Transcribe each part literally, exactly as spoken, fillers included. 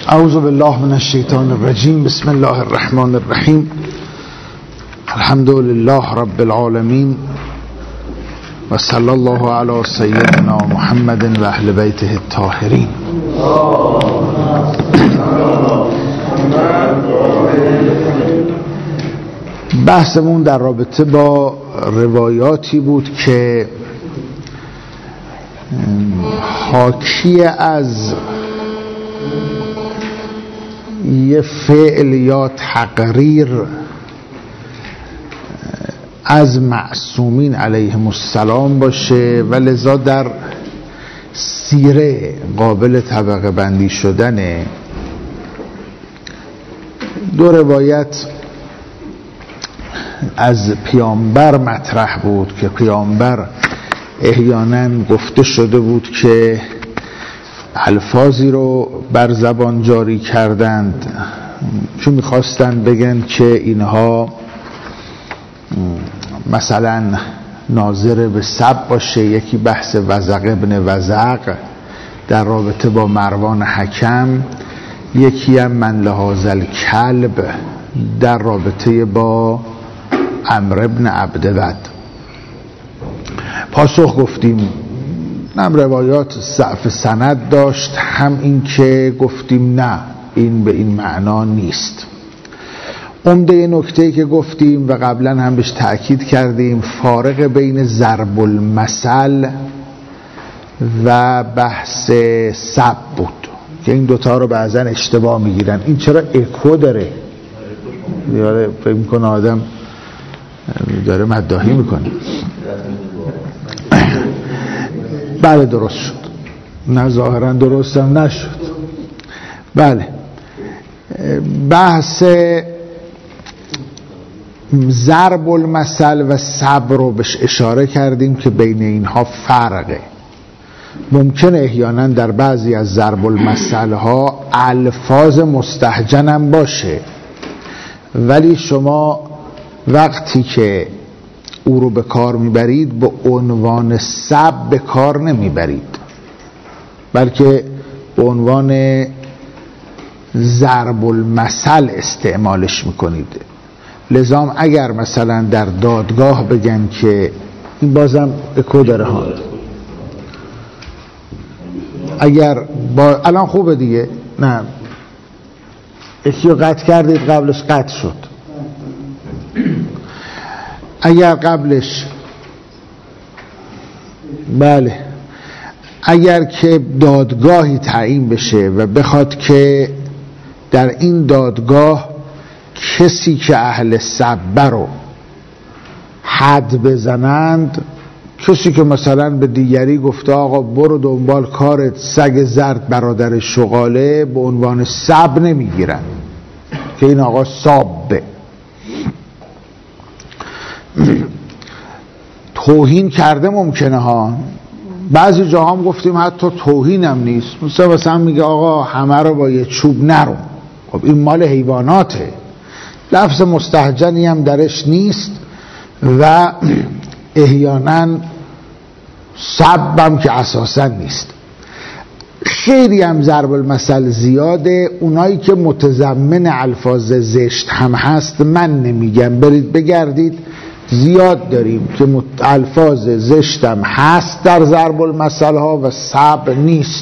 اعوذ بالله من الشیطان الرجیم. بسم الله الرحمن الرحیم. الحمد لله رب العالمین و صلی الله علی سیدنا محمد و اهل بیته الطاهرین. بحثمون در رابطه با روایاتی بود که حاکی از یه فعل یا تقریر از معصومین علیهم السلام باشه و لذا در سیره قابل طبقه بندی شدنه. دو روایت از پیامبر مطرح بود که پیامبر احیانا گفته شده بود که الفاظی رو بر زبان جاری کردند چون میخواستن بگن که اینها مثلا ناظر به سب باشه. یکی بحث وزق ابن وزق در رابطه با مروان حکم، یکی هم من لحاظ الکلب در رابطه با عمرو ابن عبدود. پاسخ گفتیم هم روایات ضعف سند داشت، هم این که گفتیم نه این به این معنا نیست. عمده نکته که گفتیم و قبلا هم بهش تأکید کردیم فارق بین ضرب المثل و بحث سب بود که این دوتا رو بعضا اشتباه میگیرن. این چرا اکو داره؟ یاره فکر میکنه آدم داره مداحی میکنه. بله درست شد، نه ظاهرا درست هم نشد. بله بحث ضرب المثل و صبر رو بهش اشاره کردیم که بین اینها فرقه. ممکنه احیانا در بعضی از ضرب المثل ها الفاظ مستهجن هم باشه، ولی شما وقتی که او رو به کار میبرید به عنوان سب به کار نمیبرید، بلکه به عنوان ضرب المثل استعمالش میکنید. لذا اگر مثلا در دادگاه بگن که این بازم اکو داره ها، اگر با الان خوبه دیگه، نه اکی رو قطع کردید قبلش قطع شد. اگر قبلش بله اگر که دادگاهی تعیین بشه و بخواد که در این دادگاه کسی که اهل سبه رو حد بزنند، کسی که مثلا به دیگری گفته آقا برو دنبال کارت سگ زرد برادر شغاله، به عنوان سب نمیگیرن که این آقا سابه. توهین کرده ممکنه ها، بعضی جاها هم گفتیم حتی توهین هم نیست، مثلا مثلا میگه آقا همه رو با یه چوب نرو. خب این مال حیواناته، لفظ مستهجنی هم درش نیست و احیانا سبم که اساسا نیست. خیلی هم ضرب المثل زیاده، اونایی که متضمن الفاظ زشت هم هست من نمیگم، برید بگردید زیاد داریم که الفاظ زشتم هست در ضرب المثل ها و سب نیست.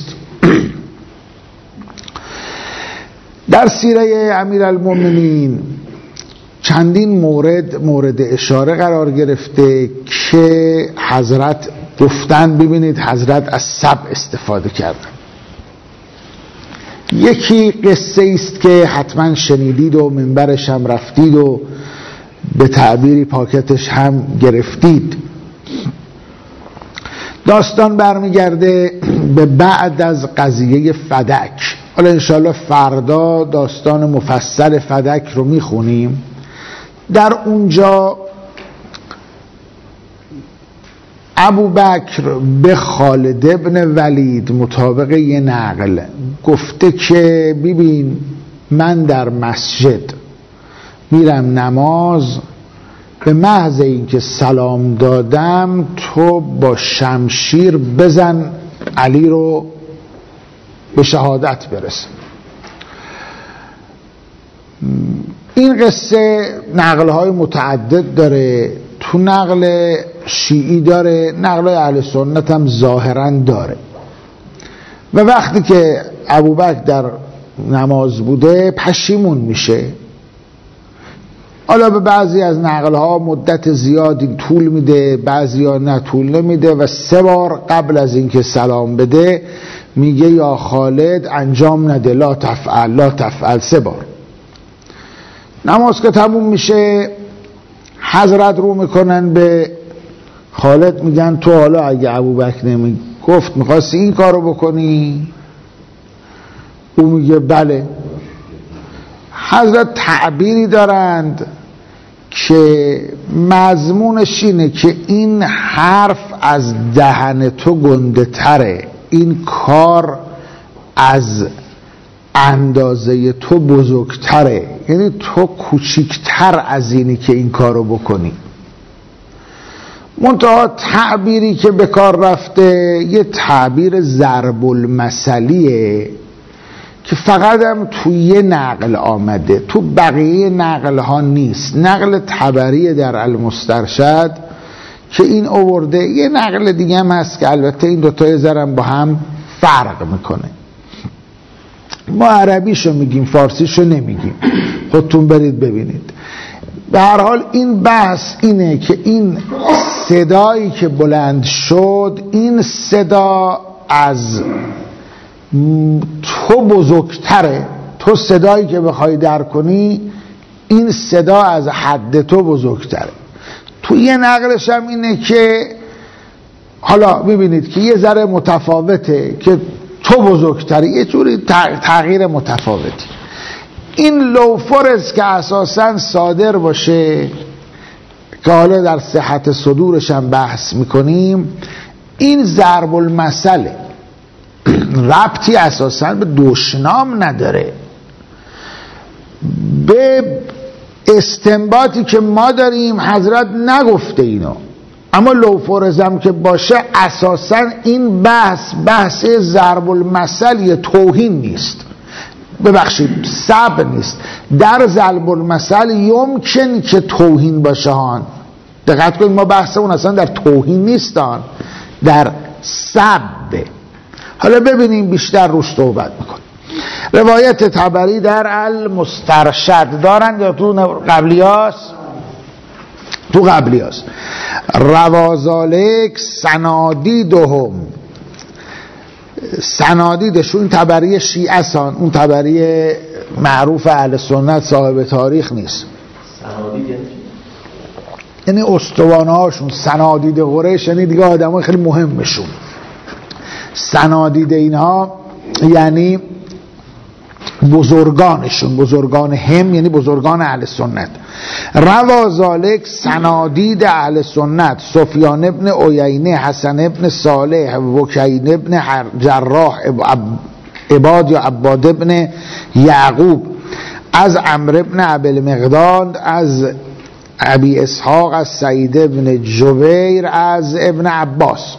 در سیره امیرالمومنین چندین مورد مورد اشاره قرار گرفته که حضرت گفتن، ببینید حضرت از سب استفاده کردن. یکی قصه است که حتما شنیدید و منبرش هم رفتید و به تعبیری پاکتش هم گرفتید. داستان برمیگرده به بعد از قضیه فدک. حالا انشاءالله فردا داستان مفصل فدک رو میخونیم. در اونجا ابو بکر به خالد ابن ولید مطابق یه نقل گفته که ببین من در مسجد میرم نماز، به محض اینکه سلام دادم تو با شمشیر بزن علی رو به شهادت برسه. این قصه نقل‌های متعدد داره، تو نقل شیعی داره، نقل اهل سنت هم ظاهراً داره. و وقتی که ابوبکر در نماز بوده پشیمون میشه. حالا به بعضی از نقل‌ها مدت زیادی طول میده، بعضی ها نه طول نمیده و سه بار قبل از اینکه سلام بده میگه یا خالد انجام نده، لا تفعل لا تفعل، سه بار. نماز که تموم میشه حضرت رو میکنن به خالد، میگن تو حالا اگه ابوبکر نمی گفت میخواستی این کارو بکنی؟ او میگه بله. حضرت تعبیری دارند که مضمونش اینه که این حرف از دهن تو گنده تره، این کار از اندازه تو بزرگتره، یعنی تو کوچیکتر از اینی که این کارو بکنی. منتها تعبیری که به کار رفته یه تعبیر ضرب المثلیه که فقط هم توی یه نقل آمده، تو بقیه نقل ها نیست. نقل طبری در المسترشد که این آورده، یه نقل دیگه هم هست که البته این دوتا یه ذره با هم فرق میکنه. ما عربیشو میگیم، فارسیشو نمیگیم، خودتون برید ببینید. به هر حال این بحث اینه که این صدایی که بلند شد، این صدا از تو بزرگتره، تو صدایی که بخوای در کنی این صدا از حد تو بزرگتره. تو یه نقلش هم اینه که حالا میبینید که یه ذره متفاوته که تو بزرگتری، یه جوری تغییر متفاوتی. این لوفرز که اساساً صادر باشه که حالا در صحت صدورش هم بحث میکنیم، این ضرب المثله، ربطی اساساً به دشنام نداره، به استنباطی که ما داریم حضرت نگفته اینو. اما لوفرزم که باشه اساساً این بحث بحث ضرب المثل یه توهین نیست، ببخشید سب نیست. در ضرب المثل یمکن که توهین باشه هان، دقت کنید ما بحثمون اصلا در توهین نیستان، در سب. حالا ببینیم بیشتر روش صحبت میکنیم. روایت طبری در المسترشد دارن یا تو قبلیاس؟ تو قبلیاس. روازالک سنادیدهم، سنادیدشون این طبری شیعه سان، اون طبری معروف اهل سنت صاحب تاریخ نیست. سنادید یعنی استوانه هاشون، سنادید قریش یعنی دیگه آدم های خیلی مهمشون. سنادید اینها یعنی بزرگانشون، بزرگان هم یعنی بزرگان اهل سنت. روازالک سنادید اهل سنت سفیان ابن عیینه، حسن ابن صالح، وکین ابن جراح، عباد یا عباد ابن یعقوب، از عمرو ابن ابی المقداد، از ابی اسحاق، از سعید ابن جبیر، از ابن عباس.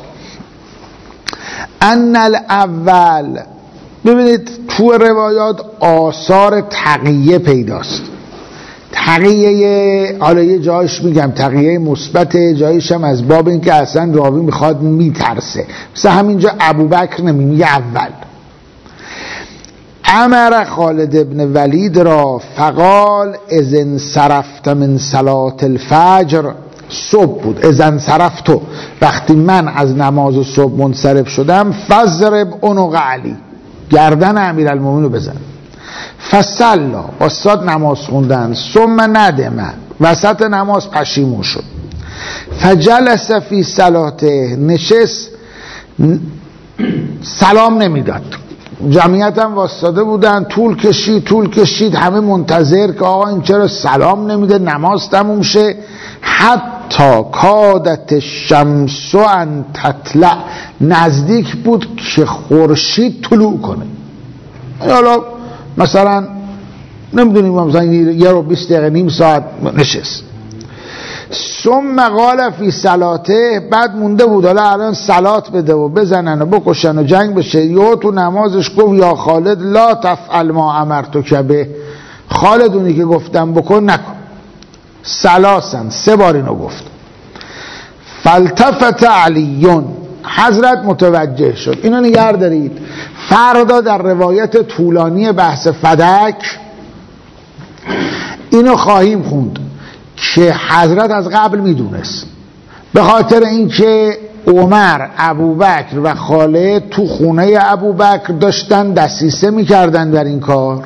ان الاول، ببینید تو روایات آثار تقیه پیداست. تقیه حالا یه جایش میگم تقیه مثبت، جایش هم از باب این که اصلا راوی میخواد میترسه، مثلا همینجا ابوبکر نمیگه اول. امر خالد ابن ولید را فقال اذن صرفت من صلات الفجر، صبح بود، اذن صرفتو، وقتی من از نماز صبح منصرف شدم، فضرب عنق علی، گردن امیرالمومنین رو بزن. فصلا، استاد نماز خوندن، ثم ندم، وسط نماز پشیمون شد. فجلس فی صلاته، نشست، سلام نمیداد. جمعیت هم واسطاده بودن، طول کشید طول کشید، همه منتظر که آقا این چرا سلام نمیده، نماز تموم شه. حتی کادت الشمس ان تطلع، نزدیک بود که خورشید طلوع کنه. حالا مثلا نمیدونیم، مثلا یه رو بیست دقیقه نیم ساعت نشست. ثم قال فی صلاته، بعد مونده بود حالا الان صلات بده و بزنن و بکشن و جنگ بشه. یا تو نمازش گفت یا خالد لا تفعل ما امرتک به، خالد اونی که گفتم بکن نکن. سلاسن سه بار اینو گفت. فالتفت علیون، حضرت متوجه شد. اینو نگه دارید، فردا در روایت طولانی بحث فدک اینو خواهیم خوند که حضرت از قبل میدونست، به خاطر اینکه عمر، ابوبکر و خالد تو خونه ابوبکر داشتن دسیسه میکردن در این کار.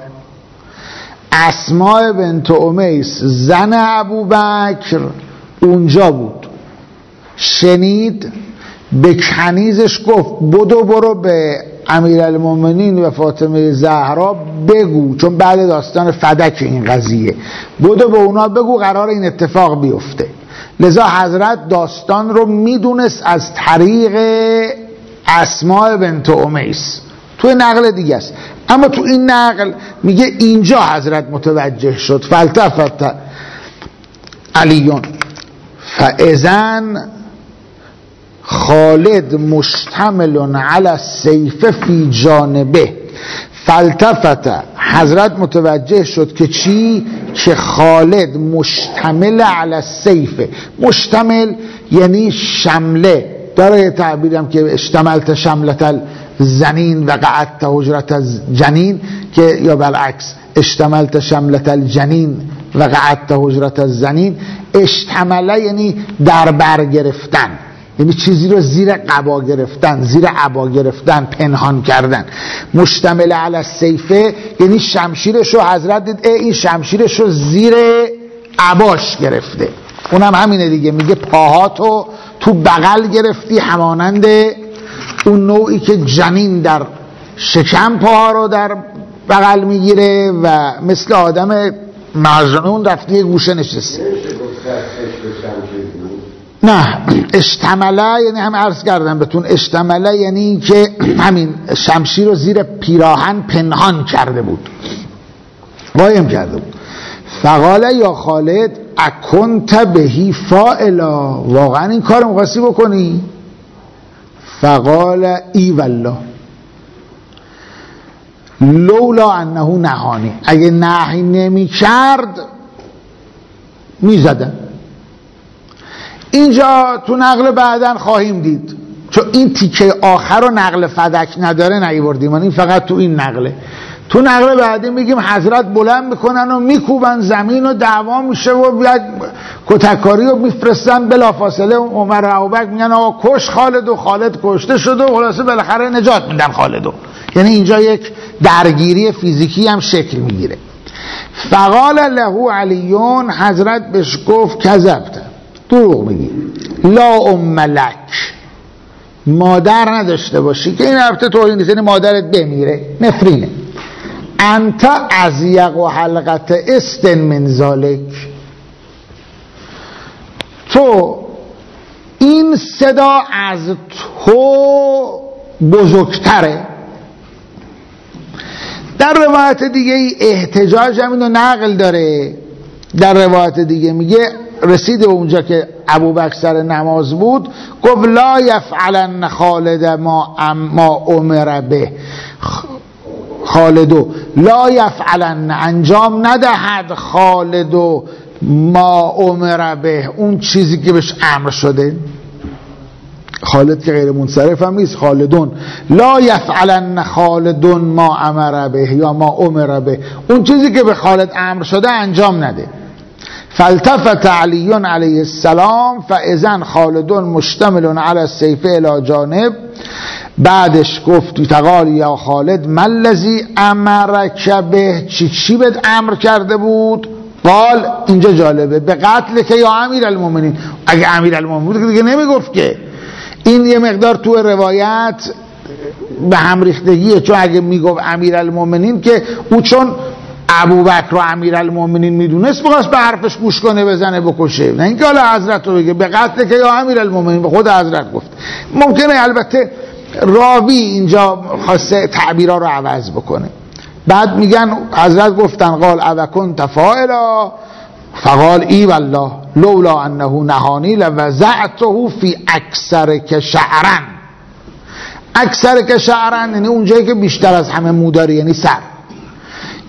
اسماء بنت امیس زن ابوبکر اونجا بود، شنید، به کنیزش گفت بدو برو به امیرالمومنین و فاطمه زهرا بگو، چون بعد داستان فدک این قضیه، بدو به اونا بگو قرار این اتفاق بیفته. لذا حضرت داستان رو میدونست از طریق اسماء بنت امیس. تو نقل دیگه است، اما تو این نقل میگه اینجا حضرت متوجه شد. فالتفت علیون فاذن خالد مشتمل علی السیف فی جانبه. فالتفت، حضرت متوجه شد که چی؟ که خالد مشتمل علی السیف. مشتمل یعنی شمله، داره تعبیرم که اشتملت شملت الزنین و قعدت حجرت الجنین، که یا بالعکس اشتملت شملت الجنین و قعدت حجرت الزنین. اشتمله یعنی در بر گرفتن، یعنی چیزی رو زیر قبا گرفتن، زیر عبا گرفتن، پنهان کردن. مشتمل علی السیفه یعنی شمشیرش رو حضرت دید این شمشیرش رو زیر عباش گرفته. اونم همینه دیگه، میگه پاهاتو تو بغل گرفتی، همانند اون نوعی که جنین در شکم پاها رو در بغل میگیره و مثل آدم مجنون رفتی یه گوشه نشسته. نه، اشتمله یعنی هم عرض کردم بهتون، اشتمله یعنی این که همین شمشیر رو زیر پیراهن پنهان کرده بود، قایم کرده بود. فقال یا خالد اکنت بهی فاعلا، واقعا این کار مقاسی بکنی؟ فقال ای والله لولا انه نهانی، اگه نهی نمی کرد می زدن. اینجا تو نقل بعدن خواهیم دید، چون این تیکه آخر رو نقل فدک نداره نیوردیم، این فقط تو این نقله. تو نقل بعدی میگیم حضرت بلند میکنن و میکوبن زمین و دعوا میشه و بیاد کتککاری رو میفرستن، بلافاصله عمر و ابوبکر میگن آقا کش خالد و خالد کشته شده و خلاصه بالاخره نجات میدن خالدو. یعنی اینجا یک درگیری فیزیکی هم شکل میگیره. فقال له علیون، حضرت بهش گفت کذبت، دروغ میگی، لا ام لک، مادر نداشته باشی، که این البته توهین نیست، یعنی مادرت بمیره، نفرینه. انت ازیق و حلقت استن من ذالک، تو این صدا از تو بزرگتره. در روایت دیگه احتجاج هم اینو نقل داره، در روایت دیگه میگه رسید اونجا که ابوبکر سر نماز بود، گفت لا یفعلن خالد ما ما امر به، خالدو لا یفعلن، انجام ندهد خالدو ما امر به، اون چیزی که بهش امر شده. خالد که غیر منصرف هم نیست، خالدون لا یفعلن خالدون ما امر به یا ما امر به، اون چیزی که به خالد امر شده انجام نده. فالتفت علی علیه السلام فاذن خالدون مشتمل علی السیف الی جانب، بعدش گفت تقال یا خالد من الذی امرک به، چی چی بهت امر کرده بود؟ قال، اینجا جالبه، به قتل که یا امیرالمومنین، اگه امیرالمومنین بود دیگه نمیگفت که. این یه مقدار تو روایت به هم ریختگیه، چون اگه میگفت امیرالمومنین که او چون ابوبکر رو امیرالمومنین میدونست می‌خواست به حرفش گوش کنه بزنه بکشه، نه اینکه حالا حضرت رو بگه به قتل که یا امیرالمومنین، به خود حضرت گفت. ممکنه البته راوی اینجا خواسته تعبیرها رو عوض بکنه. بعد میگن حضرت گفتن قال اوکن تفاعلا، فقال ای والله لولا انه نهانی لوضعته فی اکثر که شعرن. اکثر که شعرن یعنی اونجایی که بیشتر از همه مو داره، یعنی سر.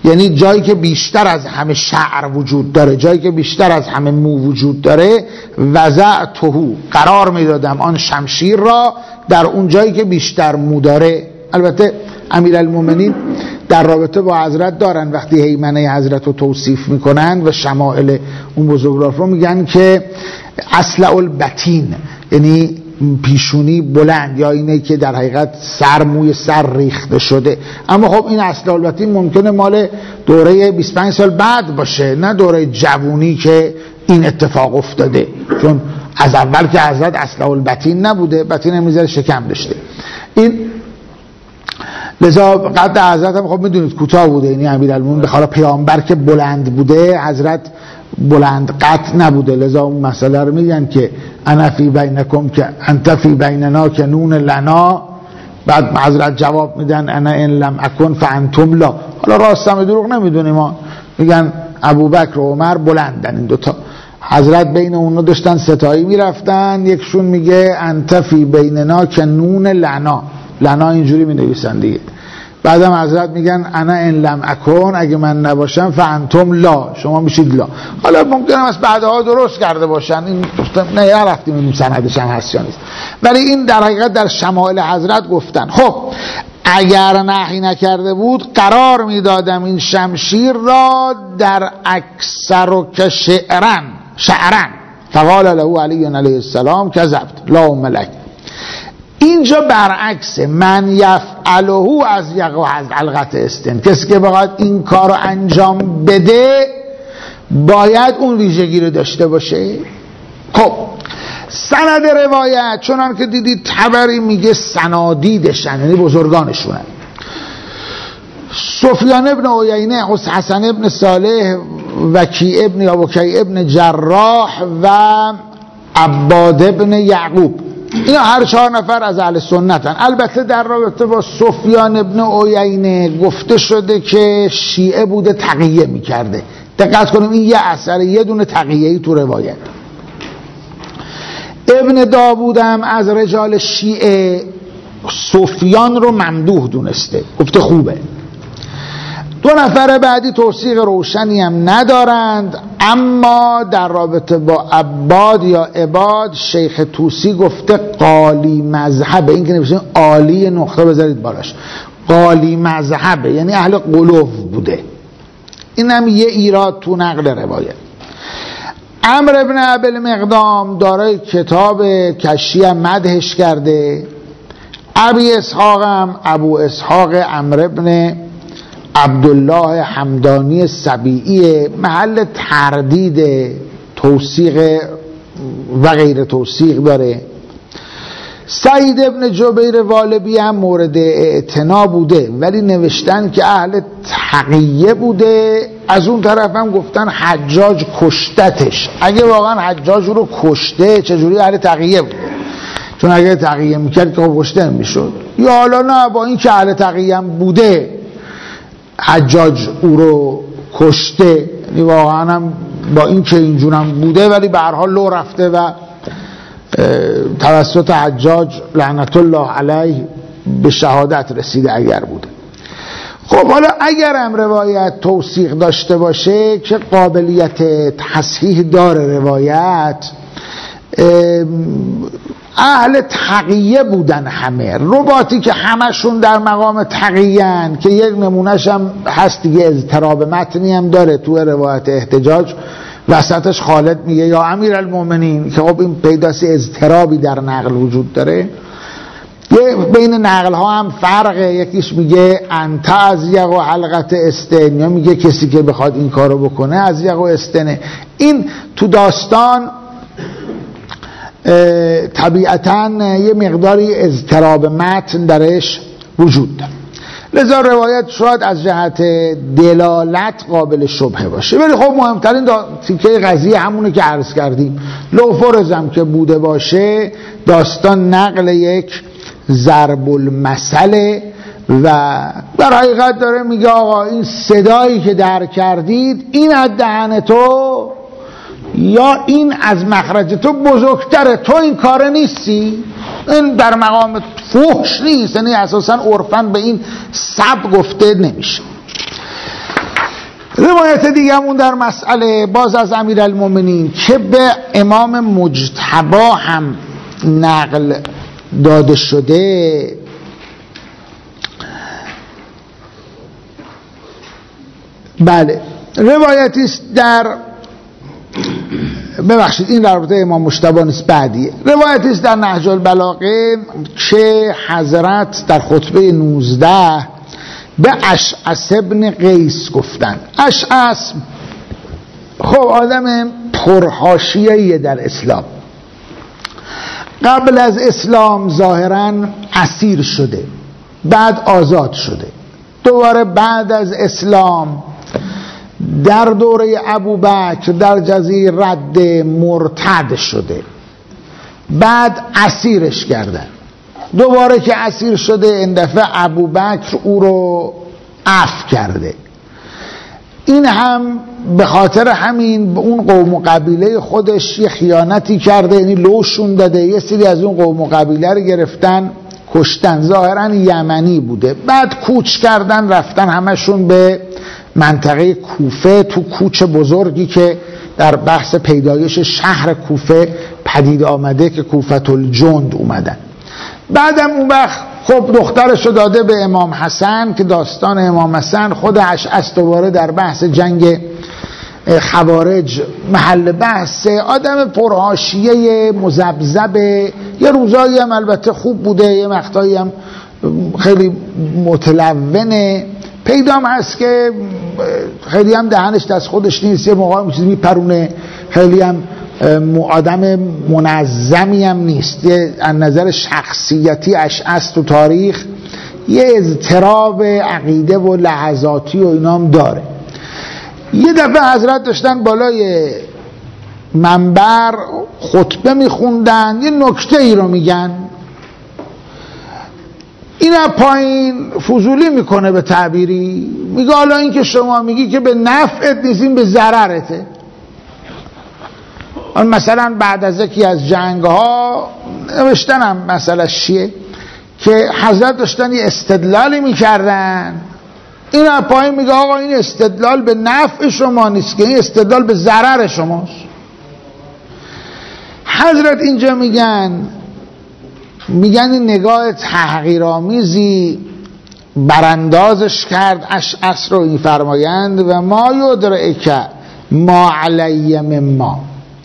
یعنی جایی که بیشتر از همه شعر وجود داره، جایی که بیشتر از همه مو وجود داره، وضعته قرار میدادم آن شمشیر را در اون جایی که بیشتر مو داره. البته امیرالمومنین در رابطه با حضرت دارن وقتی هیمنه حضرت رو توصیف میکنن و شمائل اون بزرگوار رو میگن که اصلع البطین، یعنی پیشونی بلند، یا اینه که در حقیقت سر موی سر ریخته شده. اما خب این اصلع البطین ممکنه مال دوره بیست و پنج سال بعد باشه، نه دوره جوونی که این اتفاق افتاده، چون از اول که حضرت اصلع البطین نبوده، بطین میذاره شکم داشته. این لذا قد حضرت هم خب میدونید کوتاه بوده، یعنی امیرالمومنین به خاطر پیامبر که بلند بوده، حضرت بلند قط نبوده، لذا اون مسئله رو میگن که انا فی بینکم که انت فی بیننا که نون لنا. بعد حضرت جواب میدن انا ان لم اکن فانتم لا. حالا راستم دروغ نمیدونیم، ما میگن ابوبکر و عمر بلندن این دوتا. حضرت بین اونا داشتن ستایی میرفتن، یکشون میگه انت فی بیننا که نون لنا، لنا اینجوری می نویسن دیگه. بعدم حضرت میگن انا ان لم اکن، اگه من نباشم فانتم لا، شما میشید لا. حالا ممکنه از بعدها درست کرده باشن، این نه نرفتیم این سندش هم هست یا نیست، ولی این در حقیقت در شمائل حضرت گفتن. خب اگر نهی نکرده بود قرار میدادم این شمشیر را در اکثر و که شعرن شعرن فقال له علی علیه السلام کذبت لا ملک. اینجا برعکس، من یفعله از یقع حلقت استن، کسی که بخواد این کار رو انجام بده باید اون ویژگی رو داشته باشه. خب سند روایت چنان که دیدید طبری میگه سنادیدشن، یعنی بزرگانشونن. سفیان ابن عیینه، حسن ابن صالح، وکی ابن یا وکی ابن جراح و عباد ابن یعقوب، اینا هر چهار نفر از اهل سنتن. البته در رابطه با سفیان ابن عیینه گفته شده که شیعه بوده، تقیه میکرده. دقت کنیم این یه اثر، یه دونه تقیه‌ای تو روایت. ابن داوود هم از رجال شیعه سفیان رو ممدوح دونسته، گفته خوبه. دو نفر بعدی توثیق روشنی هم ندارند، اما در رابطه با عباد یا عباد شیخ طوسی گفته قالی مذهبه. این که نوشته عالی نقطه بذارید بالاش، قالی مذهبه، یعنی اهل قلوب بوده. این هم یه ایراد تو نقل روایت. عمرو ابن ابی مقدام دارای کتاب کشی مدحش کرده. ابی اسحاق هم ابو اسحاق عمرو ابن عبدالله حمدانی سبیعی، محل تردید، توثیق و غیر توثیق داره. سعید ابن جبیر والبی هم مورد اعتنا بوده، ولی نوشتن که اهل تقیه بوده. از اون طرف هم گفتن حجاج کشتتش. اگه واقعا حجاج رو کشته چجوری اهل تقیه بوده؟ چون اگه تقیه میکرد که کشته میشد. یا حالا نه، با این که اهل تقیه هم بوده حجاج او رو کشته، یعنی واقعا هم با این که اینجورم بوده ولی به هر حال لو رفته و توسط حجاج لعنت الله علیه به شهادت رسیده اگر بوده. خب حالا اگر هم روایت توثیق داشته باشه که قابلیت تصحیح داره روایت، اهل تقیه بودن همه، رباطی که همشون در مقام تقیه‌اند، که یک نمونهش هم هست دیگه، اضطراب متنی هم داره تو روایت احتجاج، وسطش خالد میگه یا امیرالمومنین، که خب این پیداست اضطرابی در نقل وجود داره. یه بین نقل ها هم فرقه، یکیش میگه انت از یق و حلقت استن، یا میگه کسی که بخواد این کارو بکنه از یق و استنه. این تو داستان طبیعتاً یه مقداری اضطراب متن درش وجود داره، لذا روایت شاید از جهت دلالت قابل شبهه باشه. ولی خب مهمترین تیکه قضیه همونه که عرض کردیم، لو فرضم که بوده باشه، داستان نقل یک ضرب المثل و در حقیقت داره میگه آقا این صدایی که در کردید این از دهن تو یا این از مخرج تو بزرگتره، تو این کار نیستی. این در مقام فحش نیست، یعنی اساسا عرفاً به این سب گفته نمیشه. روایت دیگه‌مون در مسئله باز از امیرالمومنین که به امام مجتبی هم نقل داده شده، بله روایتی است در ببخشید این در رابطه امام مجتبی نیست، بعدیه. روایتی است در نهج البلاغه که حضرت در خطبه نوزده به اشعث ابن قیس گفتند. اشعث خب آدم پرحاشیه‌ای در اسلام، قبل از اسلام ظاهراً اسیر شده، بعد آزاد شده، دوباره بعد از اسلام در دوره ابوبکر در جزیره رد مرتد شده، بعد اسیرش کردن، دوباره که اسیر شده این دفعه ابوبکر او رو عفو کرده. این هم به خاطر همین به اون قوم و قبیله خودش یه خیانتی کرده، یعنی لوشون داده، یه سری از اون قوم و قبیله رو گرفتن کشتن، ظاهرا یمنی بوده، بعد کوچ کردن رفتن همشون به منطقه کوفه، تو کوچ بزرگی که در بحث پیدایش شهر کوفه پدید آمده که کوفة الجند اومدن. بعدم اون وقت خب دخترشو داده به امام حسن که داستان امام حسن خود اشعث دوباره در بحث جنگ خوارج محل بحث، آدم پرحاشیه مذبذب، یه روزایی هم البته خوب بوده، یه مقطعی هم خیلی متلونه، پیدام هست که خیلی هم دهنش دست خودش نیست، یه موقع چیزی میپرونه، خیلی هم آدم منظمی هم نیست، یه از نظر شخصیتی اشعث تو تاریخ یه اضطراب عقیده و لحظاتی و اینا هم داره. یه دفعه حضرت داشتن بالای منبر خطبه میخوندن، یه نکته ای رو میگن، این پایین فضولی میکنه به تعبیری، میگه حالا این که شما میگی که به نفعت نیست، این به ضررته. مثلا بعد از یکی از جنگ ها نوشتن هم مسئله چیه که حضرت داشتن یه استدلالی میکردن، این پایین میگه آقا این استدلال به نفع شما نیست که این استدلال به ضرر شماست. حضرت اینجا میگن میگن این نگاه تحقیرآمیزی براندازش کرد اشعث رو، این فرمایند و ما یدرک ما علی مما،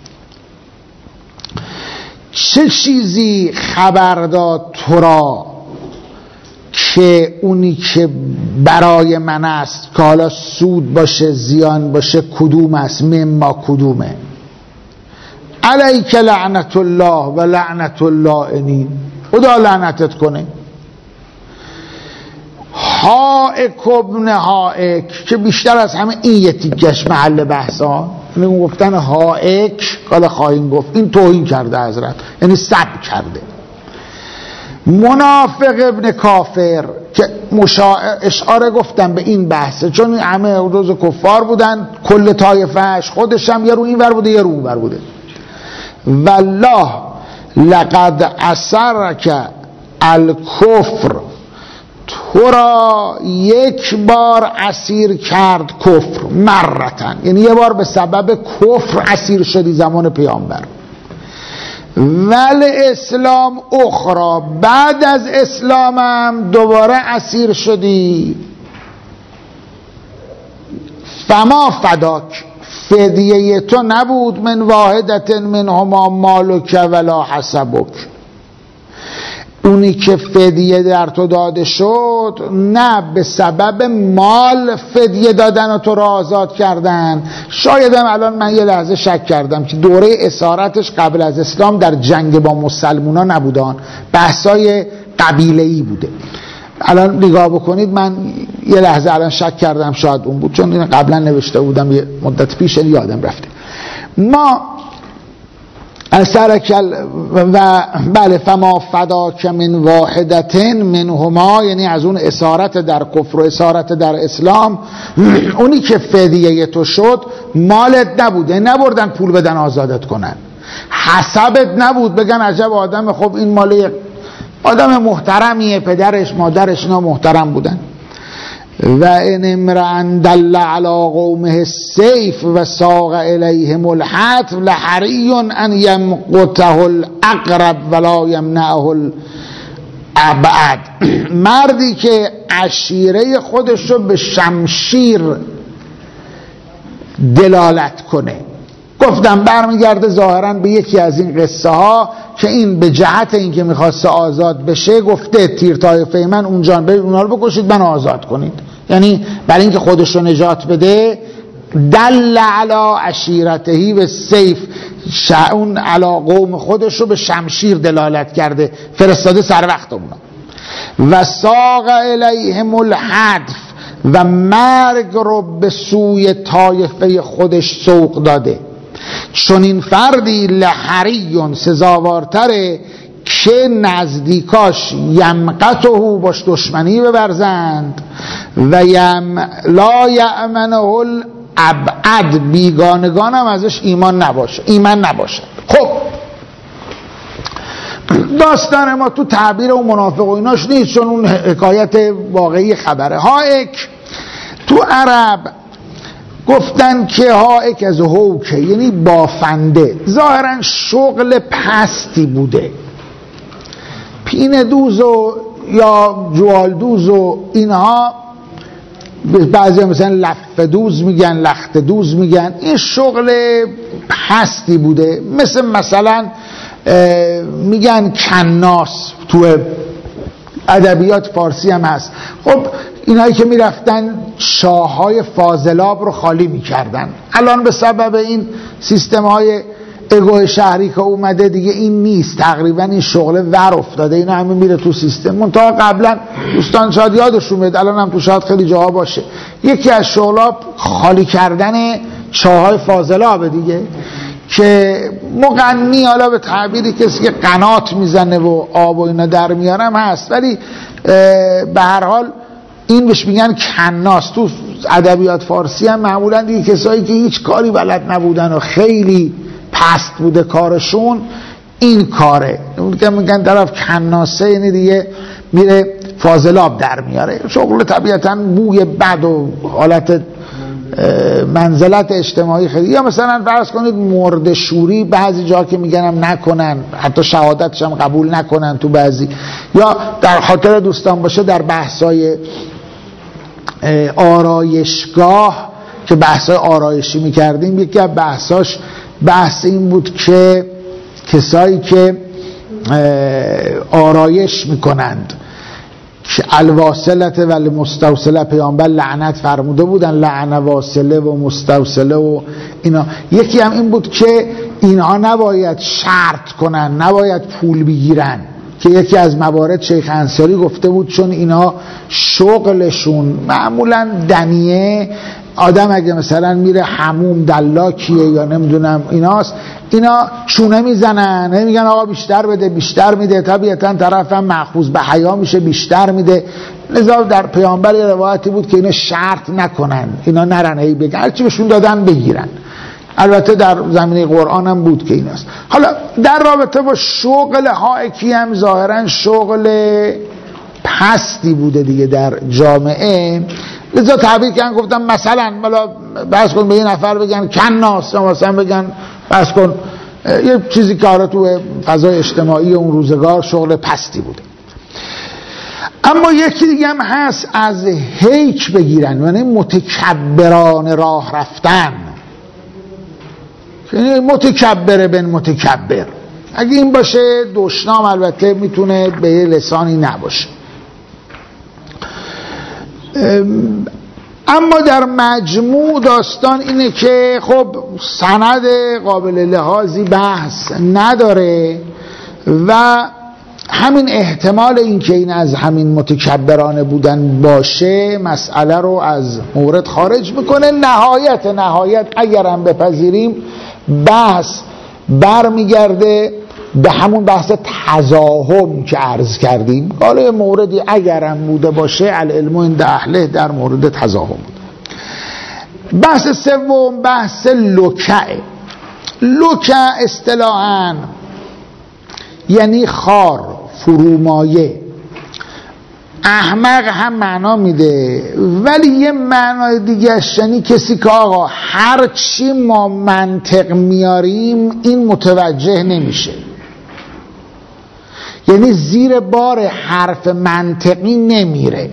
چه چیزی خبر داد تو را که اونی که برای من است که حالا سود باشه زیان باشه کدوم است، مما کدومه، علیک لعنت الله و لعنت اللائنین، خدا لعنتت کنه. حائک ابن حائک که بیشتر از همه این یه تیکش محل بحثا، یعنی گفتن حائک حالا خواهیم گفت این توهین کرده حضرت، یعنی سب کرده. منافق ابن کافر که اشاره گفتم به این بحثه، چون این همه روز کفار بودن، کل طایفهش خودش هم یه رو این ور بوده یه رو اون ور بوده. والله لقد اسرک الکفر، تو را یک بار اسیر کرد کفر، مرتن، یعنی یه بار به سبب کفر اسیر شدی زمان پیامبر. ول اسلام اخرى، بعد از اسلامم دوباره اسیر شدی. فما فداک، فدیه تو نبود من واحدت منهما مالک ولا حسبک، اونی که فدیه در تو داده شد نه به سبب مال فدیه دادن و تو را آزاد کردن. شایدم الان من یه لحظه شک کردم که دوره اسارتش قبل از اسلام در جنگ با مسلمونا نبودن، بحثای قبیله‌ای بوده. الان نگاه بکنید، من یه لحظه الان شک کردم شاید اون بود، چون این قبلا نوشته بودم یه مدت پیش یادم رفته. ما اثرکل و بله فما فداک من واحدتن منهما، یعنی از اون اسارت در کفر و اسارت در اسلام، اونی که فدیه تو شد مالت نبوده، نبردن پول بدن آزادت کنن، حسبت نبود بگن عجب آدم، خب این مال آدم محترمیه، پدرش مادرش اینا محترم بودن. و ان امرأ دل علی قومه السیف و ساق الیهم الحتف لحری ان یمقته الاقرب ولا یمنعه الابعد. مردی که عشیره خودش رو به شمشیر دلالت کنه. گفتم برمیگرده ظاهرا به یکی از این قصه ها که این به جهت اینکه میخواسته آزاد بشه گفته تیر طایفه من اونجا برید اونا رو بکشید من آزاد کنید، یعنی برای اینکه خودش رو نجات بده دل علی عشیرتهی به سیف، اون علی قوم خودش رو به شمشیر دلالت کرده، فرستاده سر وقت اونا. و ساق الیهم الحتف، و مرگ رو به سوی طایفه خودش سوق داده. چون این فردی لحریون سزاوارتره که نزدیکاش یمقته باش دشمنی ببرزند و یم لا یأمنه الابعد، بیگانگان هم ازش ایمان نباشه ایمان نباشه. خب داستان ما تو تعبیر اون منافق و ایناش نیست، چون اون حکایت واقعی خبره. هائک تو عرب گفتن که هائک از هوکه یعنی بافنده، ظاهرا شغل پستی بوده. پینه دوز و یا جوال دوز و اینها بعضی مثلا لفه دوز میگن، لخت دوز میگن، این شغل پستی بوده. مثل مثلا میگن کناس، تو ادبیات فارسی هم هست. خب اینایی که میرفتن چاهای فاضلاب رو خالی میکردن. الان به سبب این سیستم های اگو شهری که اومده دیگه این نیست، تقریبا این شغل ور افتاده، اینا همه میره تو سیستم. منتها قبلا دوستان شاید یادشون میاد، الان هم تو شاید خیلی جاها باشه، یکی از شغلاب خالی کردن چاهای فاضلاب دیگه، که مغنی حالا به تعبیری کسی که قنات میزنه و آب و اینا در میارم هست، ولی به هر حال این بهش میگن کناس. تو ادبیات فارسی هم معمولا دیگه کسایی که هیچ کاری بلد نبودن و خیلی پست بوده کارشون این کاره، که میگن طرف کناسه، یعنی دیگه میره فاضلاب در میاره. شغل طبیعتا بوی بد و حالت منزلت اجتماعی خیلی. یا مثلا فرض کنید مرد شوری، بعضی جا که میگنم نکنن، حتی شهادتش هم قبول نکنن تو بعضی، یا در خاطر دوستان باشه در بحثای آرایشگاه که بحثای آرایشی میکردیم، یکی از بحثاش بحث این بود که کسایی که آرایش میکنند که الواصلت و المستوصله، پیامبر لعنت فرموده بودن، لعن واصله و مستوصله و اینا. یکی هم این بود که اینها نباید شرط کنن، نباید پول بگیرن، که یکی از موارد شیخ انصاری گفته بود چون اینا شغلشون معمولا دنیه، آدم اگه مثلا میره حموم دلاکیه یا نمیدونم ایناست، اینا چونه میزنن، نمیگن آقا بیشتر بده، بیشتر میده، طبیعتا طرف هم مأخوذ به حیا میشه بیشتر میده. لذا در پیامبر یه روایتی بود که اینا شرط نکنن، اینا نرن هی بگن، هرچی بهشون دادن بگیرن. البته در زمینه قرآن هم بود که این است. حالا در رابطه با شغل هائکی هم ظاهرا شغل پستی بوده دیگه در جامعه. لذا تعبیر کردن، گفتم مثلا بالا بس کن به یه نفر بگن کناس، یا مثلا بگن بس کن یه چیزی که آره تو فضای اجتماعی اون روزگار شغل پستی بوده. اما یکی دیگه هم هست از هیک بگیرن، یعنی متکبران راه رفتن، یعنی متکبر بن متکبر. اگه این باشه دشنام البته میتونه به یه لسانی نباشه. اما در مجموع داستان اینه که خب سند قابل لحاظی بحث نداره و همین احتمال این که این از همین متکبرانه بودن باشه مسئله رو از مورد خارج میکنه. نهایت نهایت اگرم بپذیریم بحث برمیگرده به همون بحث تزاحم که عرض کردیم. حالا موردی اگرم بوده باشه العلم عند اهله در مورد تزاحم. بحث سوم بحث لکعه. لکع اصطلاحاً یعنی خار، فرومایه. احمق هم معنا میده، ولی یه معنای دیگه یعنی کسی که آقا هر چی ما منطق میاریم این متوجه نمیشه، یعنی زیر بار حرف منطقی نمیره.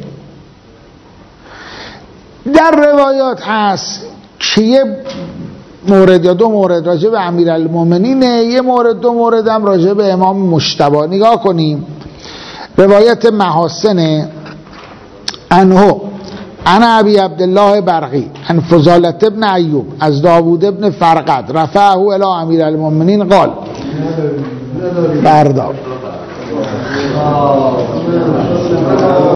در روایات هست که یه مورد یا دو مورد راجع به امیرالمومنینه، یه مورد دو مورد هم راجع به امام مجتبی. نگاه کنیم روایت محاسن انهو انا ابی عبدالله برقی عن فضالة ابن ایوب از داوود ابن فرقد رفعه الی امیرالمومنین قال بردار